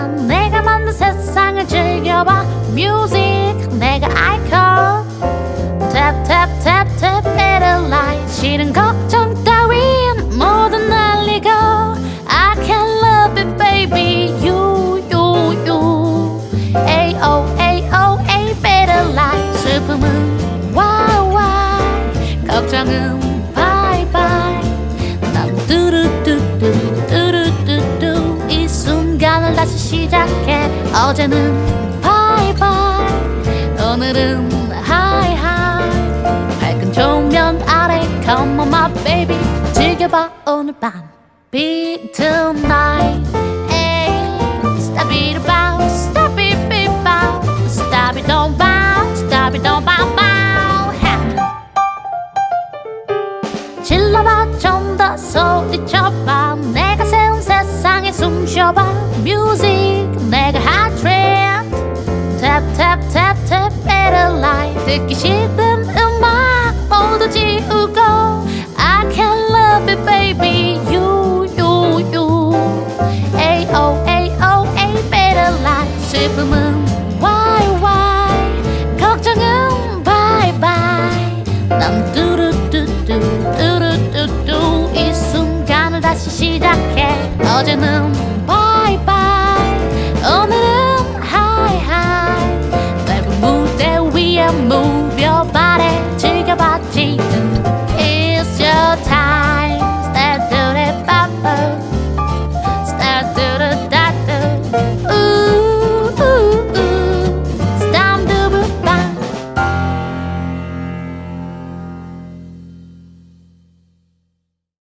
내가 만든 세상을 즐겨봐 뮤직 내가 아이콘 Tap tap tap tap better light 싫은 걱정 따윈 모두 날리고 I can love it baby you you you Ayo Ayo A better light 슬픔은 why why 걱정은 bye bye 난 뚜루뚜뚜 뚜루뚜뚜 이 순간을 다시 시작해 어제는 bye bye 오늘은 high high 밝은 조명 아래 come on my baby 즐겨봐 오늘 밤 Be tonight Stop it about Stop it about Stop it don't bow Stop it don't bow bow 질러봐 좀 더 소리쳐봐 내가 세운 세상에 숨 쉬어봐 Music 내가 hot trend Tap tap tap tap better light 듣기 싫은 음악 모두 지우고 I can love it baby you you you Ayo Ayo A better light 슬픔은 why why 걱정은 bye bye 난 뚜루뚜뚜 뚜루뚜뚜 이 순간을 다시 시작해 어제는 bye bye 오늘은 high high 넓은 무대 위에 move your body 즐겨봐 지금 It's your time Start to the bubble Start to the doctor